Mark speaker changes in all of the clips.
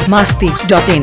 Speaker 1: biharmasti.in।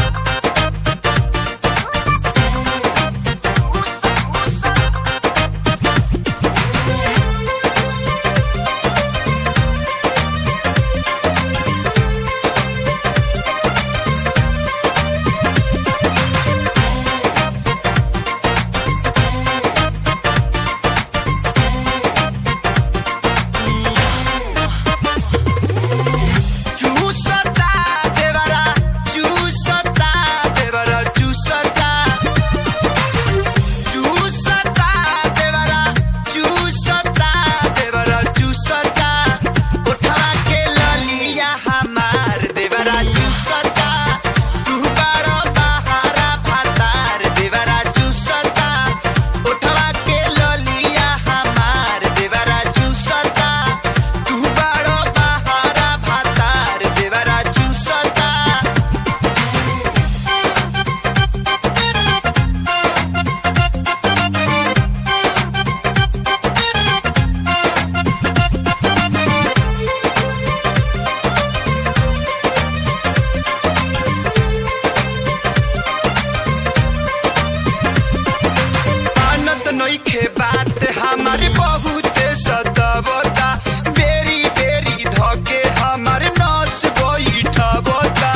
Speaker 2: बात हमारे बहुत सतावता बेरी बेरी धोके हमारे नस बैठवता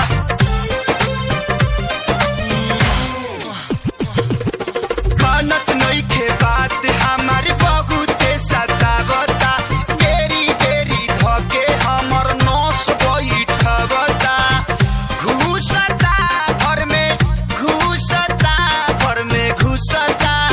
Speaker 2: मानत नइखे बात हमारे बहुत सतावता बेरी बेरी धोके हमर नस बैठवता घुसता घर में घुसता घर में घुसता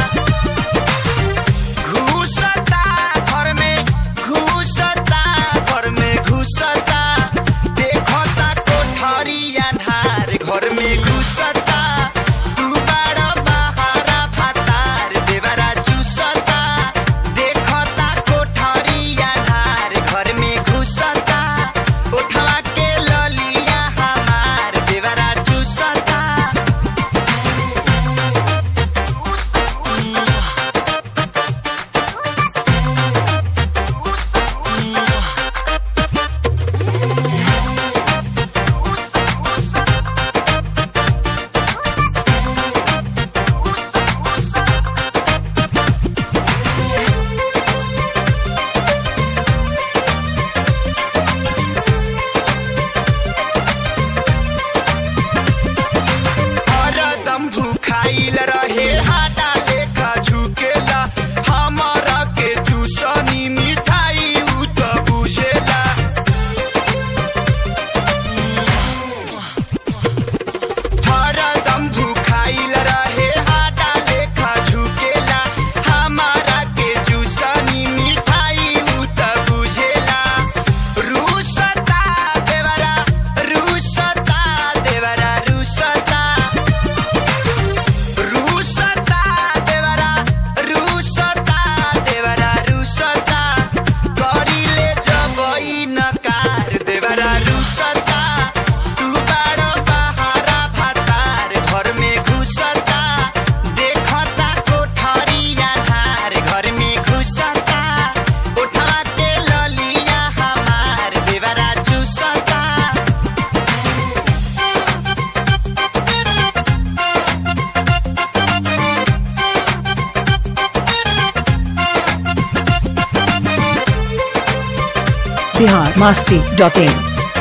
Speaker 1: biharmasti.in।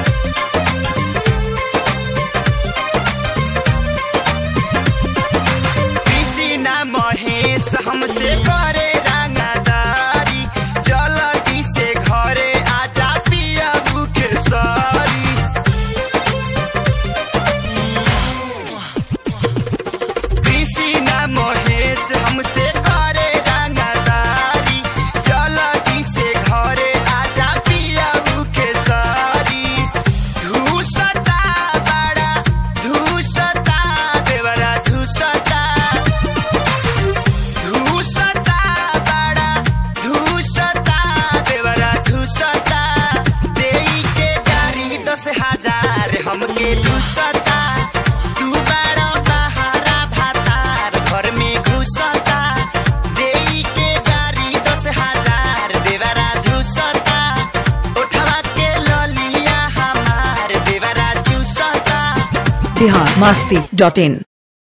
Speaker 2: महेश हमसे करे रंगदारी जल्दी से घरे आजा पिया भूखे सारी कृष्णा महेश हमसे करे रंगदारी जल्दी से घरे आजा पिया भूखे सारी
Speaker 1: बिहार मस्ती.in